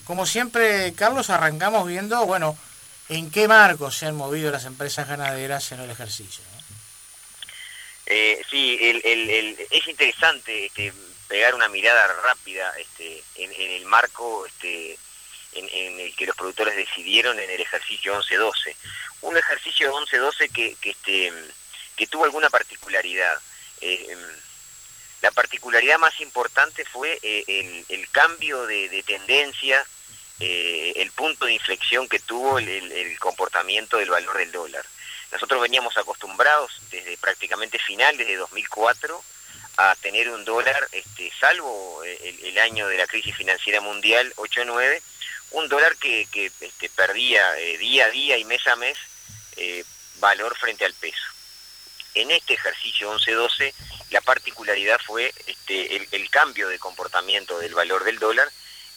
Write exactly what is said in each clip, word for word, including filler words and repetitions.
Como siempre, Carlos, arrancamos viendo, bueno, en qué marco se han movido las empresas ganaderas en el ejercicio, ¿no? Eh, sí, el, el, el, es interesante este, pegar una mirada rápida este, en, en el marco este, en, en el que los productores decidieron en el ejercicio once doce. Un ejercicio once doce que, que, este, que tuvo alguna particularidad. Eh, la particularidad más importante fue eh, el, el cambio de, de tendencia, eh, el punto de inflexión que tuvo el, el, el comportamiento del valor del dólar. Nosotros veníamos acostumbrados desde prácticamente finales de dos mil cuatro a tener un dólar, este, salvo el, el año de la crisis financiera mundial, ocho nueve, un dólar que, que este, perdía eh, día a día y mes a mes eh, valor frente al peso. En este ejercicio once doce, la particularidad fue este, el, el cambio de comportamiento del valor del dólar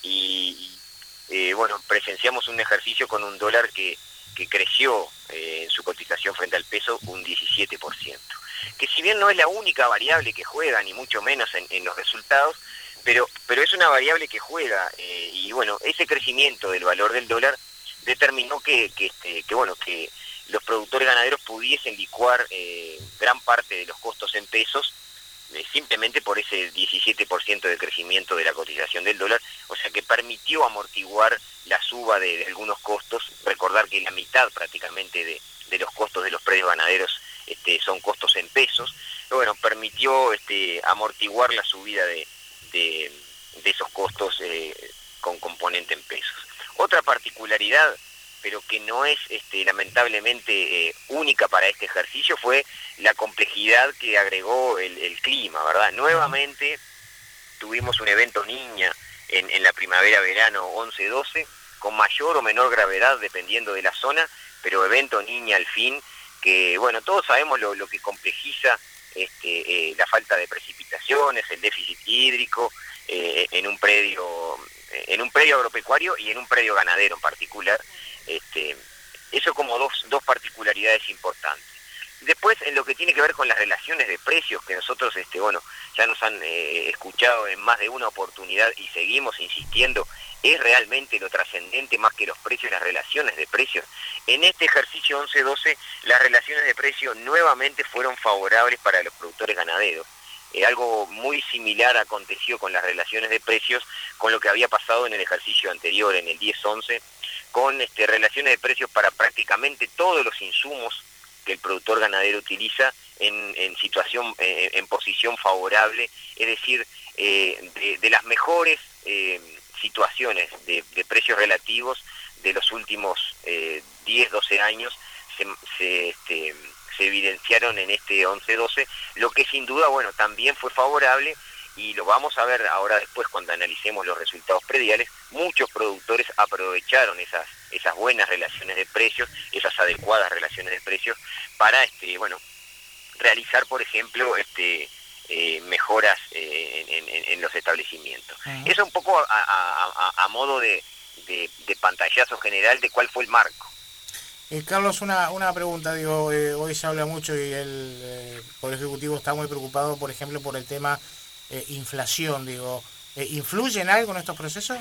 y, eh, bueno, presenciamos un ejercicio con un dólar que que creció eh, en su cotización frente al peso un diecisiete por ciento. Que si bien no es la única variable que juega, ni mucho menos en, en los resultados, pero, pero es una variable que juega, eh, y bueno, ese crecimiento del valor del dólar determinó que, que, este, que, bueno, que los productores ganaderos pudiesen licuar eh, gran parte de los costos en pesos, eh, simplemente por ese diecisiete por ciento de crecimiento de la cotización del dólar, o sea que permitió amortiguar la suba de, de algunos costos. Recordar que la mitad prácticamente de, de los costos de los predios ganaderos este, son costos en pesos, pero bueno, permitió este, amortiguar la subida de, de, de esos costos eh, con componente en pesos. Otra particularidad, pero que no es este, lamentablemente eh, única para este ejercicio, fue la complejidad que agregó el, el clima, ¿verdad? Nuevamente tuvimos un evento Niña en, en la primavera-verano once doce, con mayor o menor gravedad dependiendo de la zona, pero evento Niña al fin, que bueno, todos sabemos lo, lo que complejiza este, eh, la falta de precipitaciones, el déficit hídrico eh, en un predio en un predio agropecuario y en un predio ganadero en particular. Este, eso como dos, dos particularidades importantes. Después, en lo que tiene que ver con las relaciones de precios, que nosotros, este, bueno, ya nos han eh, escuchado en más de una oportunidad y seguimos insistiendo, es realmente lo trascendente más que los precios, las relaciones de precios. En este ejercicio once doce, las relaciones de precios nuevamente fueron favorables para los productores ganaderos. Eh, algo muy similar aconteció con las relaciones de precios, con lo que había pasado en el ejercicio anterior, en el diez once, con este, relaciones de precios para prácticamente todos los insumos que el productor ganadero utiliza en, en situación, eh, en posición favorable, es decir, eh, de, de las mejores eh, situaciones de, de precios relativos de los últimos eh, diez, doce años se, se, este, se evidenciaron en este once doce, lo que sin duda, bueno, también fue favorable, y lo vamos a ver ahora después cuando analicemos los resultados prediales. Muchos productores aprovecharon esas esas buenas relaciones de precios, esas adecuadas relaciones de precios, para este bueno realizar, por ejemplo, este eh, mejoras eh, en, en, en los establecimientos. Uh-huh. Eso un poco a, a, a, a modo de, de, de pantallazo general de cuál fue el marco. Eh, Carlos, una, una pregunta, digo, eh, hoy se habla mucho y el eh, Poder Ejecutivo está muy preocupado, por ejemplo, por el tema eh, inflación, digo, eh, ¿influye en algo en estos procesos?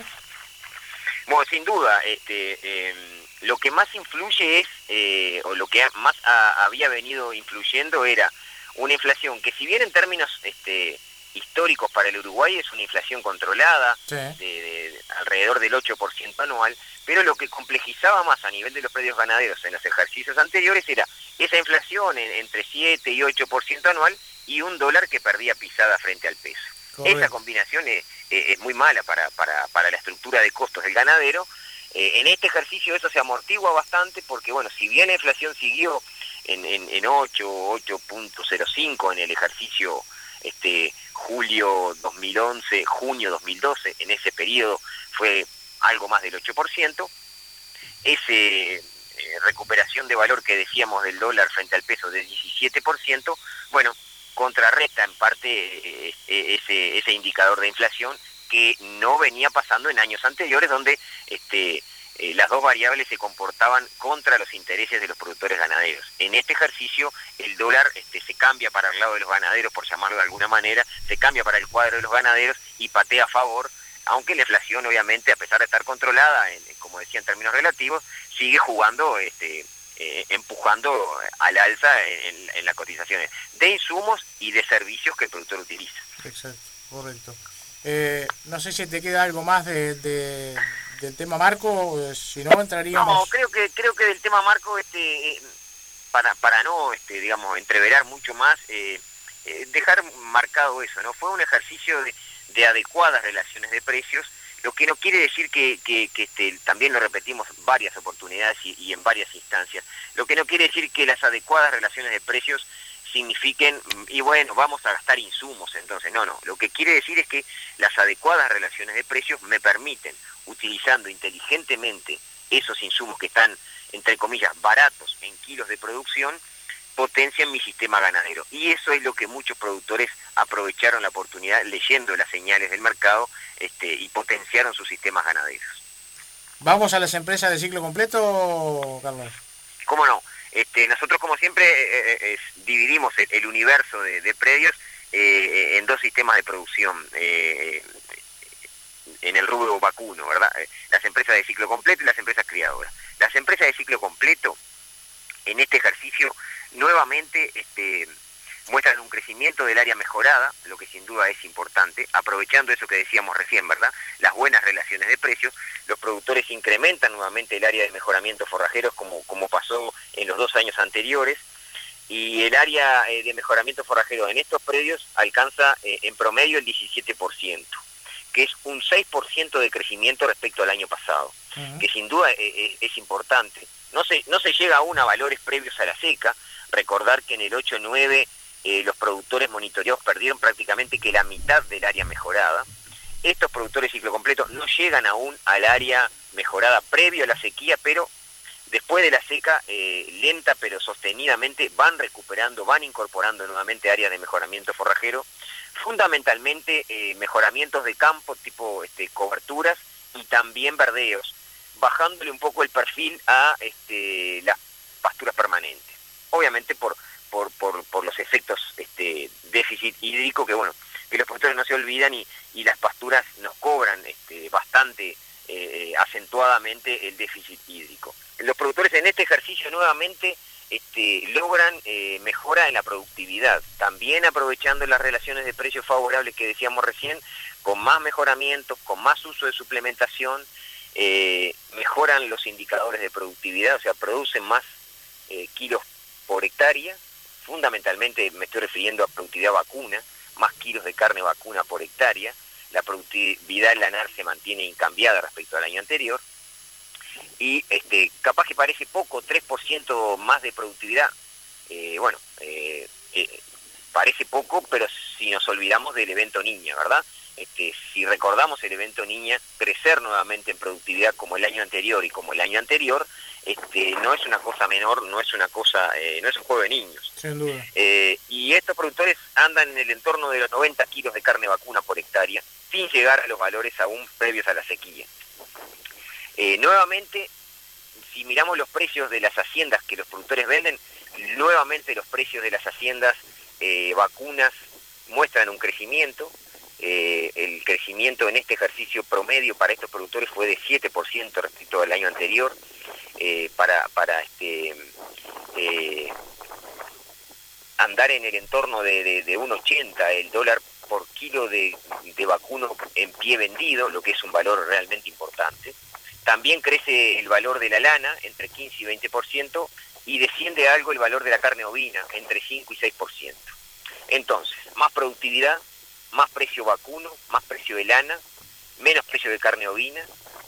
Bueno, sin duda, este, eh, lo que más influye es, eh, o lo que más a, había venido influyendo era una inflación que, si bien en términos este, históricos para el Uruguay es una inflación controlada, sí, de, de, de alrededor del ocho por ciento anual, pero lo que complejizaba más a nivel de los predios ganaderos en los ejercicios anteriores era esa inflación en, entre siete y ocho por ciento anual y un dólar que perdía pisada frente al peso. Correcto. Esa combinación es, es muy mala para, para, para la estructura de costos del ganadero. Eh, en este ejercicio eso se amortigua bastante porque, bueno, si bien la inflación siguió en, en, en ocho, ocho punto cero cinco en el ejercicio este julio dos mil once, junio dos mil doce, en ese periodo fue algo más del ocho por ciento, ese eh, recuperación de valor que decíamos del dólar frente al peso de diecisiete por ciento, bueno, contrarresta en parte eh, ese, ese indicador de inflación que no venía pasando en años anteriores, donde este, eh, las dos variables se comportaban contra los intereses de los productores ganaderos. En este ejercicio el dólar este, se cambia para el lado de los ganaderos, por llamarlo de alguna manera, se cambia para el cuadro de los ganaderos y patea a favor aunque la inflación obviamente, a pesar de estar controlada, en, como decía en términos relativos, sigue jugando, este, eh, empujando al alza en, en las cotizaciones de insumos y de servicios que el productor utiliza. Exacto, correcto. Eh, no sé si te queda algo más de, de, del tema marco, si no entraríamos... No, creo que creo que del tema marco, este, eh, para para no, este, digamos, entreverar mucho más, eh, eh, dejar marcado eso, ¿no? Fue un ejercicio de, de adecuadas relaciones de precios, lo que no quiere decir que, que, que este, también lo repetimos varias oportunidades y, y en varias instancias, lo que no quiere decir que las adecuadas relaciones de precios signifiquen, y bueno, vamos a gastar insumos, entonces, no, no, lo que quiere decir es que las adecuadas relaciones de precios me permiten, utilizando inteligentemente esos insumos que están, entre comillas, baratos en kilos de producción, potencian mi sistema ganadero. Y eso es lo que muchos productores aprovecharon la oportunidad leyendo las señales del mercado, este, y potenciaron sus sistemas ganaderos. ¿Vamos a las empresas de ciclo completo, Carlos? ¿Cómo no? Este, nosotros, como siempre, eh, eh, dividimos el, el universo de, de predios eh, en dos sistemas de producción eh, en el rubro vacuno, ¿verdad? Las empresas de ciclo completo y las empresas criadoras. Las empresas de ciclo completo, en este ejercicio, nuevamente este, muestran un crecimiento del área mejorada, lo que sin duda es importante, aprovechando eso que decíamos recién, ¿verdad? Las buenas relaciones de precios, los productores incrementan nuevamente el área de mejoramiento forrajeros como, como pasó en los dos años anteriores, y el área eh, de mejoramiento forrajero en estos predios alcanza eh, en promedio el diecisiete por ciento, que es un seis por ciento de crecimiento respecto al año pasado, uh-huh. que sin duda eh, es importante. No se, no se llega aún a valores previos a la seca. Recordar que en el ocho nueve eh, los productores monitoreados perdieron prácticamente que la mitad del área mejorada. Estos productores ciclo completo no llegan aún al área mejorada previo a la sequía, pero después de la seca, eh, lenta pero sostenidamente, van recuperando, van incorporando nuevamente áreas de mejoramiento forrajero, fundamentalmente eh, mejoramientos de campo tipo este, coberturas y también verdeos, bajándole un poco el perfil a este, las pasturas permanentes. Obviamente por por por, por los efectos este, déficit hídrico, que bueno, que los productores no se olvidan, y, y las pasturas nos cobran este, bastante eh, acentuadamente el déficit hídrico. Los productores en este ejercicio nuevamente este, logran eh, mejora en la productividad, también aprovechando las relaciones de precios favorables que decíamos recién, con más mejoramientos, con más uso de suplementación, eh, mejoran los indicadores de productividad, o sea, producen más eh, kilos por hectárea, fundamentalmente me estoy refiriendo a productividad vacuna, más kilos de carne vacuna por hectárea, la productividad lanar se mantiene incambiada respecto al año anterior, y este, capaz que parece poco, tres por ciento más de productividad, eh, bueno, eh, eh, parece poco, pero si nos olvidamos del evento Niña, ¿verdad? Este, si recordamos el evento Niña, crecer nuevamente en productividad como el año anterior y como el año anterior, este, no es una cosa menor, no es una cosa, eh, no es un juego de niños. Sin duda. Eh, y estos productores andan en el entorno de los noventa kilos de carne vacuna por hectárea, sin llegar a los valores aún previos a la sequía. Eh, nuevamente, si miramos los precios de las haciendas que los productores venden, nuevamente los precios de las haciendas eh, vacunas muestran un crecimiento. Eh, el crecimiento en este ejercicio promedio para estos productores fue de siete por ciento respecto al año anterior, eh, para, para este, eh, andar en el entorno de, de, de uno ochenta el dólar por kilo de, de vacuno en pie vendido, lo que es un valor realmente importante. También crece el valor de la lana entre quince y veinte por ciento, y desciende algo el valor de la carne ovina entre cinco y seis por ciento. Entonces, más productividad, más precio vacuno, más precio de lana, menos precio de carne ovina,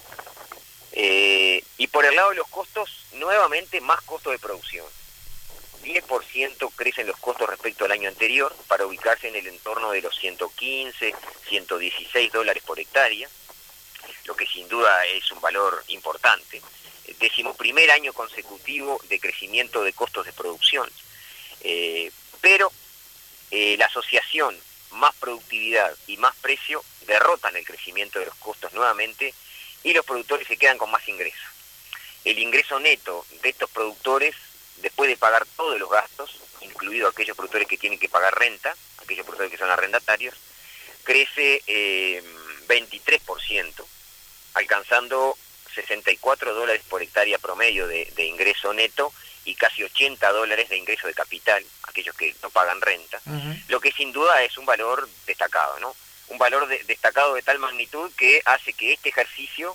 eh, y por el lado de los costos, nuevamente más costo de producción. diez por ciento crecen los costos respecto al año anterior, para ubicarse en el entorno de los ciento quince, ciento dieciséis dólares por hectárea, lo que sin duda es un valor importante. Décimo primer año consecutivo de crecimiento de costos de producción, eh, pero eh, la asociación más productividad y más precio derrotan el crecimiento de los costos nuevamente, y los productores se quedan con más ingresos. El ingreso neto de estos productores, después de pagar todos los gastos, incluido aquellos productores que tienen que pagar renta, aquellos productores que son arrendatarios, crece eh, veintitrés por ciento, alcanzando sesenta y cuatro dólares por hectárea promedio de, de ingreso neto y casi ochenta dólares de ingreso de capital, aquellos que no pagan renta, uh-huh. Lo que sin duda es un valor destacado, ¿no? Un valor de, destacado de tal magnitud que hace que este ejercicio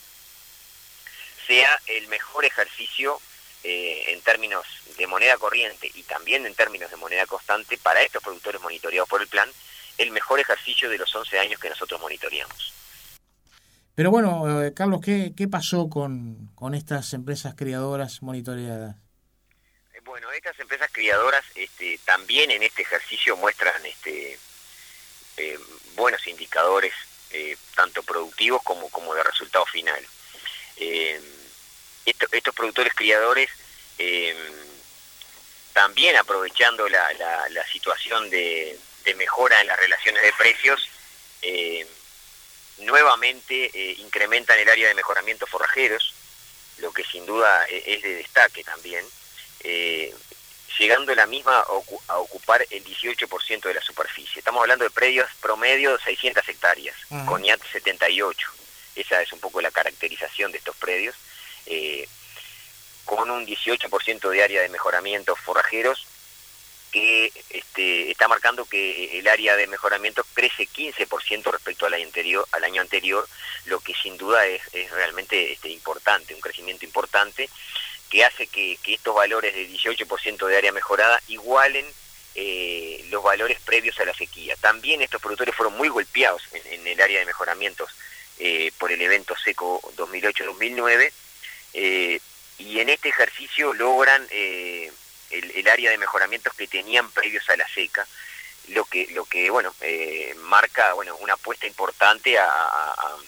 sea el mejor ejercicio eh, en términos de moneda corriente y también en términos de moneda constante para estos productores monitoreados por el plan, el mejor ejercicio de los once años que nosotros monitoreamos. Pero bueno, eh, Carlos, ¿qué, qué pasó con, con estas empresas criadoras monitoreadas? Bueno, estas empresas criadoras este, también en este ejercicio muestran este, eh, buenos indicadores, eh, tanto productivos como, como de resultado final. Eh, esto, estos productores criadores, eh, también aprovechando la, la, la situación de, de mejora en las relaciones de precios, eh, nuevamente eh, incrementan el área de mejoramientos forrajeros, lo que sin duda es de destaque también, eh, llegando la misma a ocupar el dieciocho por ciento de la superficie. Estamos hablando de predios promedio de seiscientas hectáreas, uh-huh. Con I A T setenta y ocho. Esa es un poco la caracterización de estos predios, eh, con un dieciocho por ciento de área de mejoramientos forrajeros, que este, está marcando que el área de mejoramiento crece quince por ciento respecto al año anterior, al año anterior, lo que sin duda es, es realmente este, importante, un crecimiento importante, que hace que, que estos valores de dieciocho por ciento de área mejorada igualen eh, los valores previos a la sequía. También estos productores fueron muy golpeados en, en el área de mejoramientos eh, por el evento seco dos mil ocho dos mil nueve, eh, y en este ejercicio logran eh, el, el área de mejoramientos que tenían previos a la seca, lo que, lo que bueno, eh, marca bueno, una apuesta importante a, a,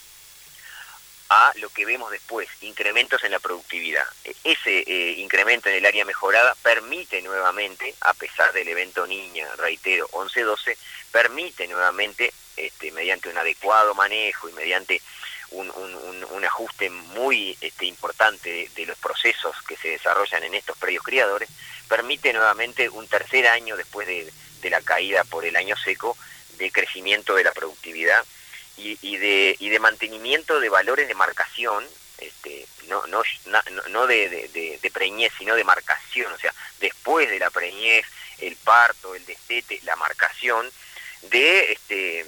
a lo que vemos después, incrementos en la productividad. Ese eh, incremento en el área mejorada permite nuevamente, a pesar del evento Niña, reitero, once doce, permite nuevamente, este, mediante un adecuado manejo y mediante un, un, un, un ajuste muy este, importante de, de los procesos que se desarrollan en estos predios criadores, permite nuevamente un tercer año después de, de la caída por el año seco, de crecimiento de la productividad y, y, de, y de mantenimiento de valores de marcación, este, no, no, no de, de, de, de preñez, sino de marcación, o sea, después de la preñez, el parto, el destete, la marcación, de este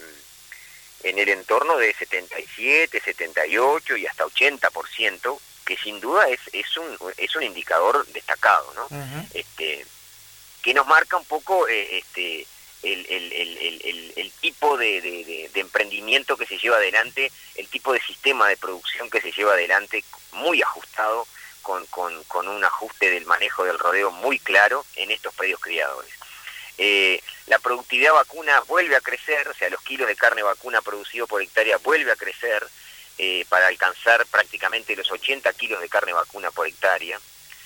en el entorno de setenta y siete, setenta y ocho y hasta ochenta por ciento, que sin duda es, es, un, es un indicador destacado, ¿no? Uh-huh. Este, que nos marca un poco eh, este, el, el, el, el, el tipo de, de, de emprendimiento que se lleva adelante, el tipo de sistema de producción que se lleva adelante, muy ajustado, con, con, con un ajuste del manejo del rodeo muy claro en estos predios criadores. Eh, la productividad vacuna vuelve a crecer, o sea, los kilos de carne vacuna producido por hectárea vuelve a crecer eh, para alcanzar prácticamente los ochenta kilos de carne vacuna por hectárea,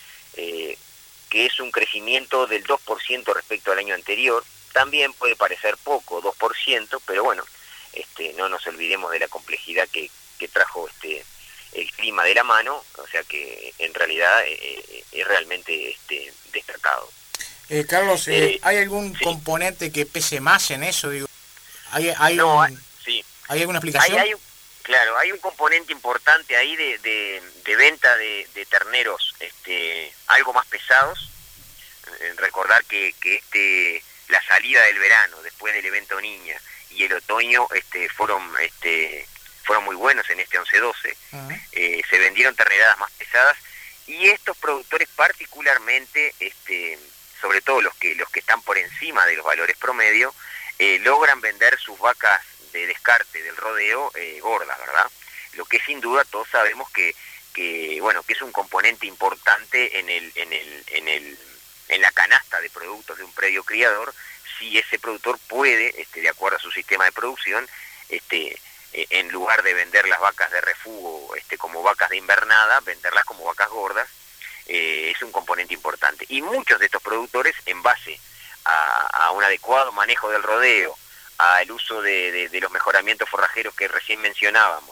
eh, que es un crecimiento del dos por ciento respecto al año anterior. También puede parecer poco, dos por ciento, pero bueno, este, no nos olvidemos de la complejidad que, que trajo este el clima de la mano, o sea que en realidad eh, es realmente este, destacado. Eh, Carlos, eh, ¿hay algún sí. componente que pese más en eso? Digo, ¿hay, hay, no, un, hay, sí. ¿hay alguna explicación? Hay, hay un, claro, hay un componente importante ahí de, de, de venta de, de terneros este, algo más pesados. Eh, recordar que, que este la salida del verano, después del evento Niña, y el otoño este, fueron este, fueron muy buenos en este once doce. Uh-huh. eh, se vendieron terneradas más pesadas, y estos productores particularmente... este sobre todo los que los que están por encima de los valores promedio, eh, logran vender sus vacas de descarte del rodeo eh, gordas, ¿verdad? Lo que sin duda todos sabemos que, que bueno que es un componente importante en el en el en el en la canasta de productos de un predio criador, si ese productor puede, este, de acuerdo a su sistema de producción, este eh, en lugar de vender las vacas de refugo este como vacas de invernada, venderlas como vacas gordas. Eh, es un componente importante. Y muchos de estos productores, en base a, a un adecuado manejo del rodeo, al uso de, de, de los mejoramientos forrajeros que recién mencionábamos,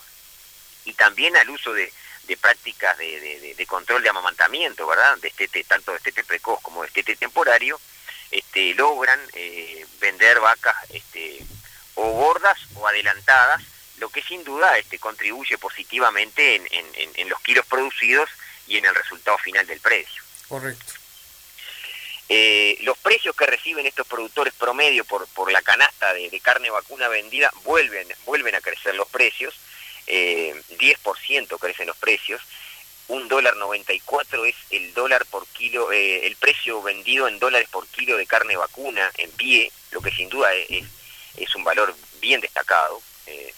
y también al uso de, de prácticas de, de, de control de amamantamiento, ¿verdad? De estete, tanto de estete precoz como de estete temporario, este, logran eh, vender vacas este, o gordas o adelantadas, lo que sin duda este, contribuye positivamente en, en, en los kilos producidos y en el resultado final del precio. Correcto. Eh, los precios que reciben estos productores promedio por, por la canasta de, de carne vacuna vendida vuelven, vuelven a crecer los precios, eh, diez por ciento crecen los precios, un dólar noventa y cuatro es el dólar por kilo, eh, el precio vendido en dólares por kilo de carne vacuna en pie, lo que sin duda es, es un valor bien destacado. Eh,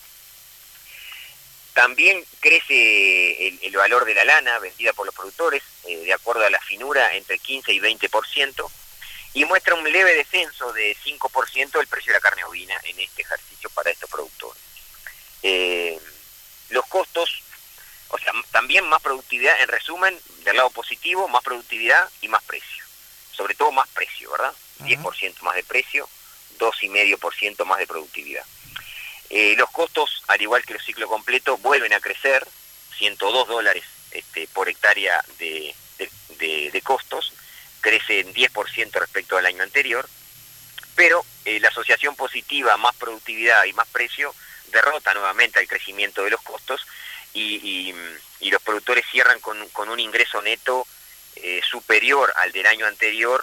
También crece el, el valor de la lana vendida por los productores, eh, de acuerdo a la finura, entre quince y veinte por ciento, y muestra un leve descenso de cinco por ciento del precio de la carne ovina en este ejercicio para estos productores. Eh, los costos, o sea, también más productividad, en resumen, del lado positivo, más productividad y más precio. Sobre todo más precio, ¿verdad? Uh-huh. diez por ciento más de precio, dos coma cinco por ciento más de productividad. Eh, los costos, al igual que el ciclo completo, vuelven a crecer, ciento dos dólares este, por hectárea de, de, de, de costos, crece en diez por ciento respecto al año anterior, pero eh, la asociación positiva más productividad y más precio derrota nuevamente el crecimiento de los costos y, y, y los productores cierran con, con un ingreso neto eh, superior al del año anterior,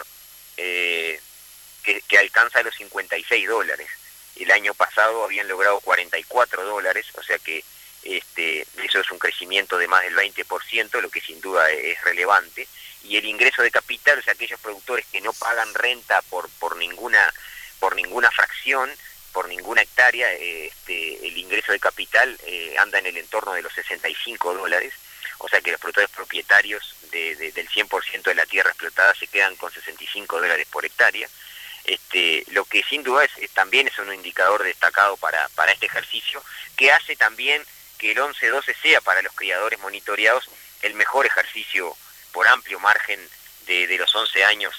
eh, que, que alcanza los cincuenta y seis dólares. El año pasado habían logrado cuarenta y cuatro dólares, o sea que este, eso es un crecimiento de más del veinte por ciento, lo que sin duda es relevante. Y el ingreso de capital, o sea, aquellos productores que no pagan renta por, por, ninguna, por ninguna fracción, por ninguna hectárea, este, el ingreso de capital eh, anda en el entorno de los sesenta y cinco dólares, o sea que los productores propietarios de, de, del cien por ciento de la tierra explotada se quedan con sesenta y cinco dólares por hectárea. Este, lo que sin duda es, es también es un indicador destacado para, para este ejercicio, que hace también que el once doce sea para los criadores monitoreados el mejor ejercicio por amplio margen de, de los once años,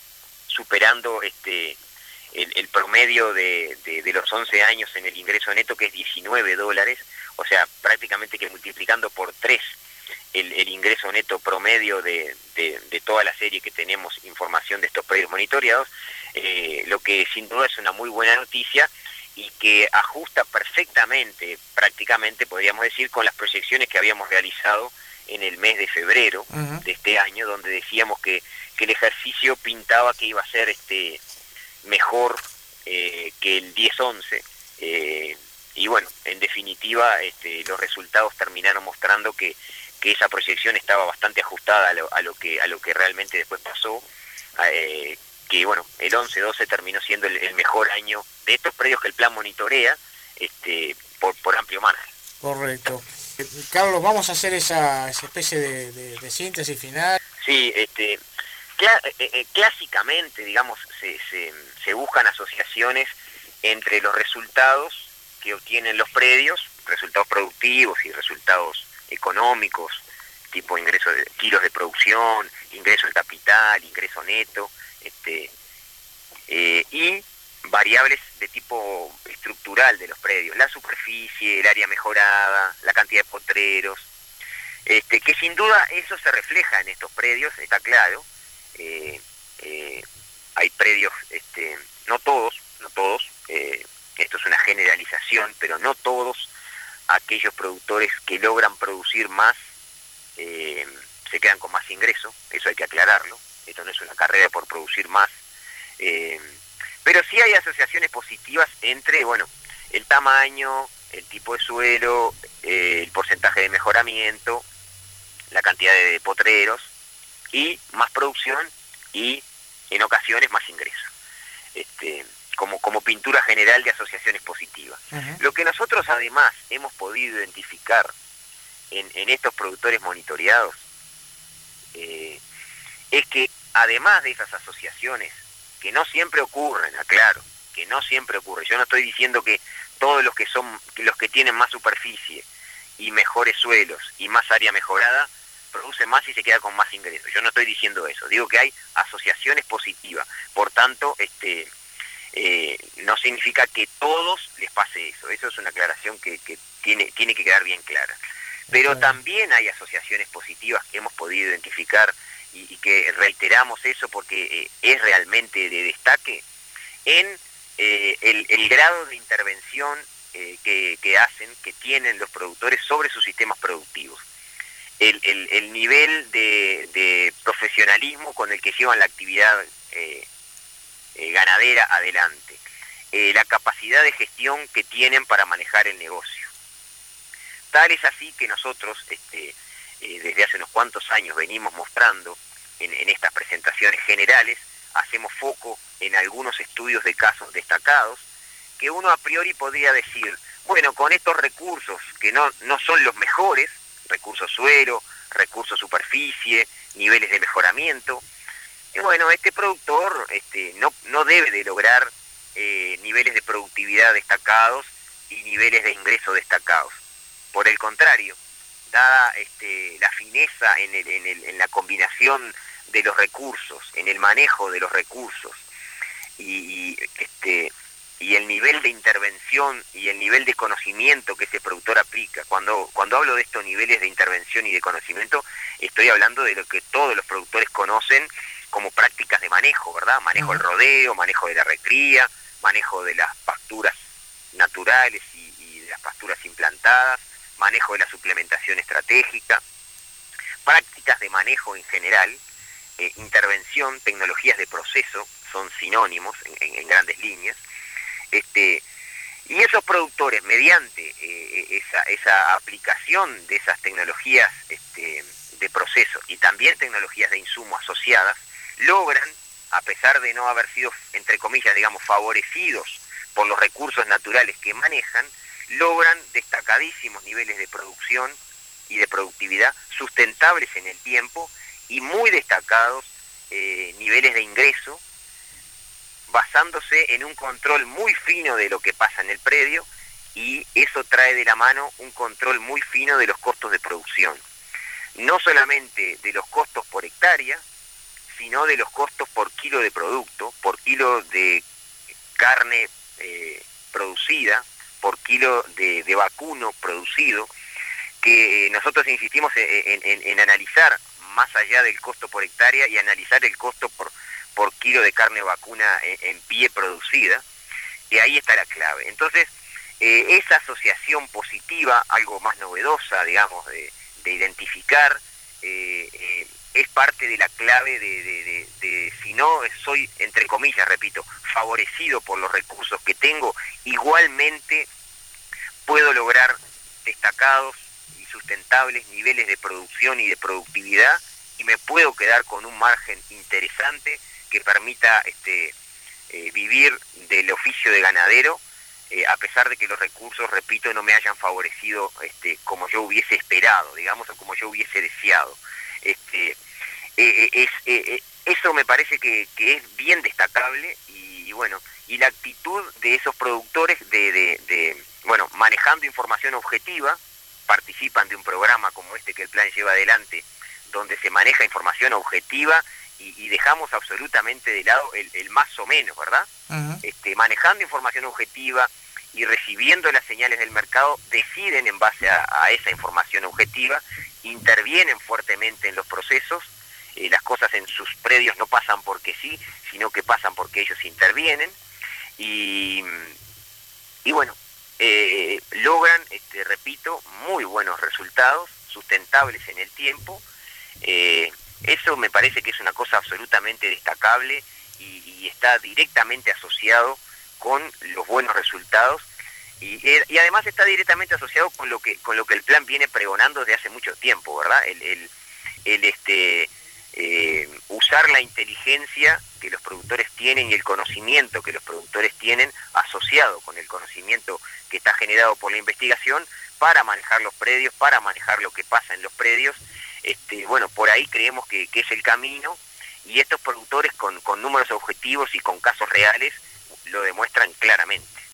superando este el, el promedio de, de, de los once años en el ingreso neto, que es diecinueve dólares, o sea, prácticamente que multiplicando por tres el, el ingreso neto promedio de, de, de toda la serie que tenemos información de estos predios monitoreados. Eh, lo que sin duda es una muy buena noticia y que ajusta perfectamente, prácticamente podríamos decir, con las proyecciones que habíamos realizado en el mes de febrero uh-huh. de este año, donde decíamos que, que el ejercicio pintaba que iba a ser este mejor eh, que el diez once, eh, y bueno, en definitiva este, los resultados terminaron mostrando que, que esa proyección estaba bastante ajustada a lo, a lo que a lo que realmente después pasó, eh, que bueno, el once doce terminó siendo el, el mejor año de estos predios que el plan monitorea este, por, por amplio margen. Correcto. Eh, Carlos, vamos a hacer esa, esa especie de, de, de síntesis final. Sí, este, clá, eh, eh, clásicamente, digamos, se, se, se buscan asociaciones entre los resultados que obtienen los predios, resultados productivos y resultados económicos, tipo ingreso de kilos de producción, ingreso de capital, ingreso neto, este eh, y variables de tipo estructural de los predios, la superficie, el área mejorada, la cantidad de potreros, este, que sin duda eso se refleja en estos predios, está claro. eh, eh, hay predios, este, no todos, no todos, eh, esto es una generalización, pero no todos aquellos productores que logran producir más eh, se quedan con más ingreso, eso hay que aclararlo. Esto no es una carrera por producir más, eh, pero sí hay asociaciones positivas entre, bueno, el tamaño, el tipo de suelo, eh, el porcentaje de mejoramiento, la cantidad de potreros y más producción y en ocasiones más ingreso, este, como, como pintura general de asociaciones positivas. Uh-huh. Lo que nosotros además hemos podido identificar en, en estos productores monitoreados eh, es que además de esas asociaciones, que no siempre ocurren, aclaro, que no siempre ocurre, yo no estoy diciendo que todos los que son, los que tienen más superficie y mejores suelos y más área mejorada, producen más y se queda con más ingresos, yo no estoy diciendo eso, digo que hay asociaciones positivas, por tanto, este eh, no significa que todos les pase eso, eso es una aclaración que, que tiene, tiene que quedar bien clara, pero okay. También hay asociaciones positivas que hemos podido identificar y, y que reiteramos eso porque eh, es realmente de destaque en eh, el, el grado de intervención eh, que, que hacen, que tienen los productores sobre sus sistemas productivos. El, el, el nivel de, de profesionalismo con el que llevan la actividad eh, eh, ganadera adelante, eh, la capacidad de gestión que tienen para manejar el negocio. Tal es así que nosotros, este, eh, desde hace unos cuantos años, venimos mostrando en, en estas presentaciones generales, hacemos foco en algunos estudios de casos destacados, que uno a priori podría decir, bueno, con estos recursos que no, no son los mejores, recursos suelo, recursos superficie, niveles de mejoramiento, y bueno, este productor este, no, no debe de lograr eh, niveles de productividad destacados y niveles de ingreso destacados. Por el contrario, dada este, la fineza en, el, en, el, en la combinación de los recursos, en el manejo de los recursos, y, y, este, y el nivel de intervención y el nivel de conocimiento que ese productor aplica. Cuando, cuando hablo de estos niveles de intervención y de conocimiento, estoy hablando de lo que todos los productores conocen como prácticas de manejo, ¿verdad? Manejo del rodeo, manejo de la recría, manejo de las pasturas naturales y, y de las pasturas implantadas, manejo de la suplementación estratégica, prácticas de manejo en general, eh, intervención, tecnologías de proceso, son sinónimos en, en, en grandes líneas. Este, y esos productores, mediante eh, esa, esa aplicación de esas tecnologías este, de proceso y también tecnologías de insumo asociadas, logran, a pesar de no haber sido, entre comillas, digamos, favorecidos por los recursos naturales que manejan, logran destacadísimos niveles de producción y de productividad sustentables en el tiempo y muy destacados eh, niveles de ingreso, basándose en un control muy fino de lo que pasa en el predio, y eso trae de la mano un control muy fino de los costos de producción. No solamente de los costos por hectárea, sino de los costos por kilo de producto, por kilo de carne eh, producida, por kilo de, de vacuno producido, que eh, nosotros insistimos en, en, en analizar más allá del costo por hectárea y analizar el costo por por kilo de carne vacuna en, en pie producida, y ahí está la clave. Entonces, eh, esa asociación positiva, algo más novedosa, digamos, de, de identificar, eh, eh, es parte de la clave de, de, de, de, si no soy, entre comillas, repito, favorecido por los recursos que tengo, igualmente puedo lograr destacados y sustentables niveles de producción y de productividad, y me puedo quedar con un margen interesante que permita este, eh, vivir del oficio de ganadero, eh, a pesar de que los recursos, repito, no me hayan favorecido este, como yo hubiese esperado, digamos, o como yo hubiese deseado. Este, eh, es, eh, eso me parece que, que es bien destacable, y, y bueno, y la actitud de esos productores de, de, de, bueno, manejando información objetiva, participan de un programa como este que el plan lleva adelante, donde se maneja información objetiva, y, y dejamos absolutamente de lado el, el más o menos, ¿verdad? Uh-huh. Este, manejando información objetiva y recibiendo las señales del mercado, deciden en base a, a esa información objetiva, intervienen fuertemente en los procesos, eh, las cosas en sus predios no pasan porque sí, sino que pasan porque ellos intervienen, y, y bueno, eh, logran, este, repito, muy buenos resultados, sustentables en el tiempo. Eh, eso me parece que es una cosa absolutamente destacable, y, y está directamente asociado con los buenos resultados, y, y además está directamente asociado con lo que con lo que el plan viene pregonando desde hace mucho tiempo, ¿verdad? El, el, el este eh, usar la inteligencia que los productores tienen y el conocimiento que los productores tienen, asociado con el conocimiento que está generado por la investigación, para manejar los predios, para manejar lo que pasa en los predios. Este, bueno, por ahí creemos que, que es el camino, y estos productores con, con números objetivos y con casos reales lo demuestran claramente.